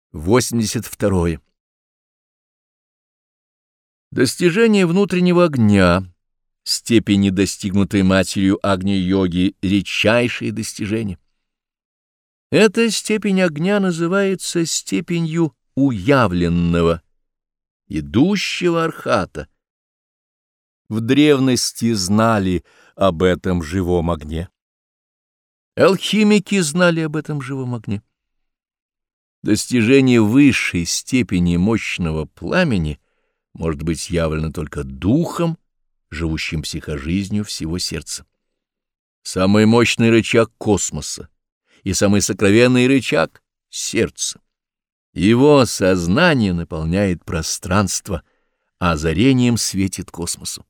82. Достижение внутреннего огня, степени, достигнутой матерью Агни-йоги, редчайшие достижения. Эта степень огня называется степенью уявленного, идущего архата. В древности знали об этом живом огне. Алхимики знали об этом живом огне. Достижение высшей степени мощного пламени может быть явлено только духом, живущим психожизнью всего сердца. Самый мощный рычаг космоса и самый сокровенный рычаг — сердце. Его сознание наполняет пространство, а озарением светит космосу.